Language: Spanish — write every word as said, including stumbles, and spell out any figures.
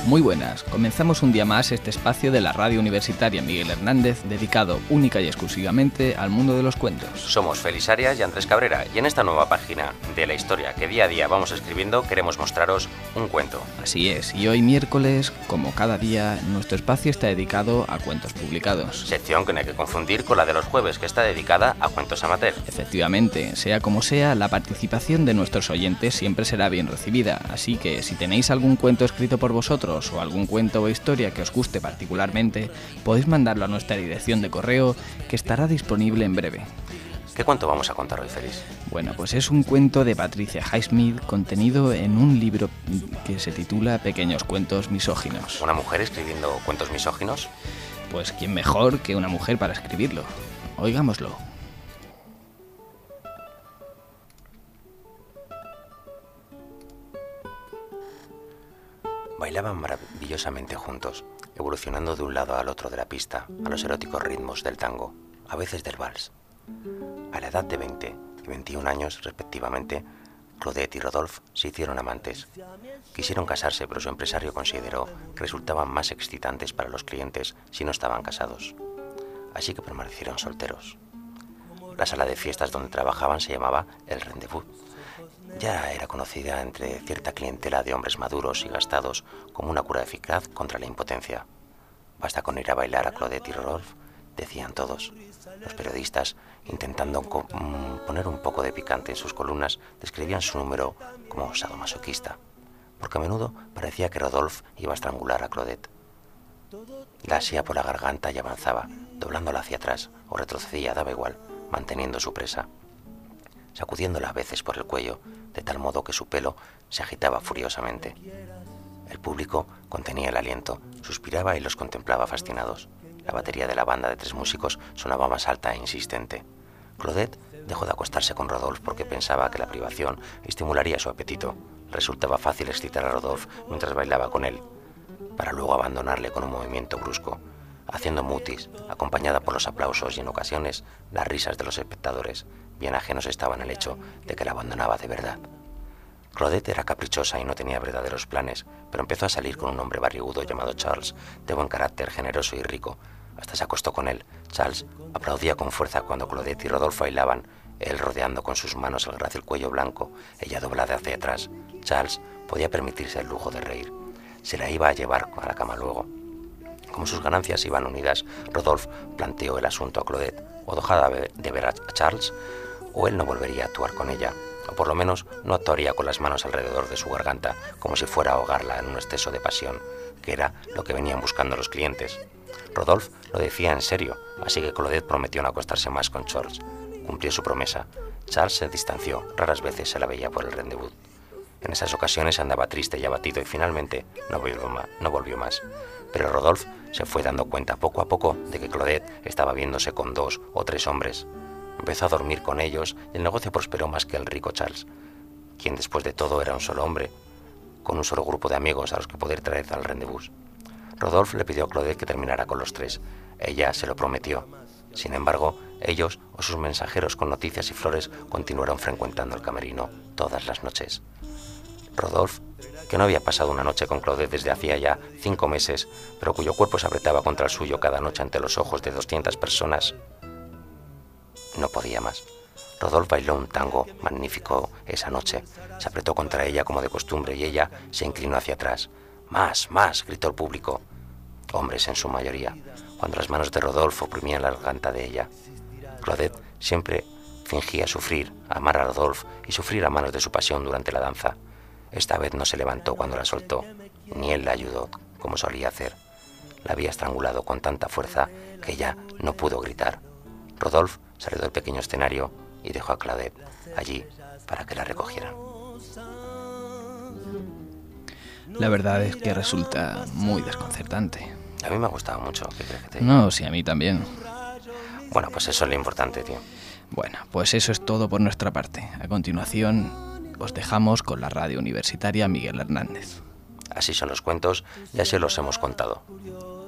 Muy buenas, comenzamos un día más este espacio de la Radio Universitaria Miguel Hernández dedicado única y exclusivamente al mundo de los cuentos. Somos Félix Arias y Andrés Cabrera y en esta nueva página de la historia que día a día vamos escribiendo queremos mostraros un cuento. Así es, y hoy miércoles, como cada día, nuestro espacio está dedicado a cuentos publicados. Sección que no hay que confundir con la de los jueves, que está dedicada a cuentos amateur. Efectivamente, sea como sea, la participación de nuestros oyentes siempre será bien recibida, así que si tenéis algún cuento escrito por vosotros o algún cuento o historia que os guste particularmente, podéis mandarlo a nuestra dirección de correo que estará disponible en breve. ¿Qué cuento vamos a contar hoy, Félix? Bueno, pues es un cuento de Patricia Highsmith contenido en un libro que se titula Pequeños cuentos misóginos. ¿Una mujer escribiendo cuentos misóginos? Pues quién mejor que una mujer para escribirlo. Oigámoslo. Bailaban maravillosamente juntos, evolucionando de un lado al otro de la pista, a los eróticos ritmos del tango, a veces del vals. A la edad de veinte y veintiún años, respectivamente, Claudette y Rodolphe se hicieron amantes. Quisieron casarse, pero su empresario consideró que resultaban más excitantes para los clientes si no estaban casados. Así que permanecieron solteros. La sala de fiestas donde trabajaban se llamaba El Rendezvous. Ya era conocida entre cierta clientela de hombres maduros y gastados como una cura eficaz contra la impotencia. Basta con ir a bailar a Claudette y Rodolphe, decían todos. Los periodistas, intentando co- poner un poco de picante en sus columnas, describían su número como sadomasoquista, porque a menudo parecía que Rodolphe iba a estrangular a Claudette. La asía por la garganta y avanzaba, doblándola hacia atrás, o retrocedía, daba igual, manteniendo su presa, sacudiéndola a veces por el cuello, de tal modo que su pelo se agitaba furiosamente. El público contenía el aliento, suspiraba y los contemplaba fascinados. La batería de la banda de tres músicos sonaba más alta e insistente. Claudette dejó de acostarse con Rodolphe porque pensaba que la privación estimularía su apetito. Resultaba fácil excitar a Rodolphe mientras bailaba con él, para luego abandonarle con un movimiento brusco, haciendo mutis, acompañada por los aplausos y en ocasiones las risas de los espectadores, bien ajenos estaban al hecho de que la abandonaba de verdad. Claudette era caprichosa y no tenía verdaderos planes, pero empezó a salir con un hombre barrigudo llamado Charles, de buen carácter, generoso y rico. Hasta se acostó con él. Charles aplaudía con fuerza cuando Claudette y Rodolphe bailaban, él rodeando con sus manos el grácil cuello blanco, ella doblada hacia atrás. Charles podía permitirse el lujo de reír. Se la iba a llevar a la cama luego. Como sus ganancias iban unidas, Rodolphe planteó el asunto a Claudette, o dejaba de ver a Charles, o él no volvería a actuar con ella, o por lo menos no actuaría con las manos alrededor de su garganta, como si fuera a ahogarla en un exceso de pasión, que era lo que venían buscando los clientes. Rodolphe lo decía en serio, así que Claudette prometió no acostarse más con Charles. Cumplió su promesa. Charles se distanció, raras veces se la veía por el rendezvous. En esas ocasiones andaba triste y abatido y finalmente no volvió más. No volvió más. Pero Rodolphe se fue dando cuenta poco a poco de que Claudette estaba viéndose con dos o tres hombres. Empezó a dormir con ellos y el negocio prosperó más que el rico Charles, quien después de todo era un solo hombre, con un solo grupo de amigos a los que poder traer al rendezvous. Rodolphe le pidió a Claudette que terminara con los tres. Ella se lo prometió. Sin embargo, ellos o sus mensajeros con noticias y flores continuaron frecuentando el camerino todas las noches. Rodolphe, que no había pasado una noche con Claudette desde hacía ya cinco meses, pero cuyo cuerpo se apretaba contra el suyo cada noche ante los ojos de doscientas personas, no podía más. Rodolphe bailó un tango magnífico esa noche. Se apretó contra ella como de costumbre y ella se inclinó hacia atrás. ¡Más, más!, gritó el público. Hombres en su mayoría, cuando las manos de Rodolphe oprimían la garganta de ella. Claudette siempre fingía sufrir, amar a Rodolphe y sufrir a manos de su pasión durante la danza. Esta vez no se levantó cuando la soltó, ni él la ayudó, como solía hacer. La había estrangulado con tanta fuerza que ella no pudo gritar. Rodolphe salió del pequeño escenario y dejó a Claudette allí para que la recogieran. La verdad es que resulta muy desconcertante. A mí me ha gustado mucho. ¿Qué crees que te diga? No, sí, a mí también. Bueno, pues eso es lo importante, tío. Bueno, pues eso es todo por nuestra parte. A continuación, os dejamos con la Radio Universitaria Miguel Hernández. Así son los cuentos y así los hemos contado.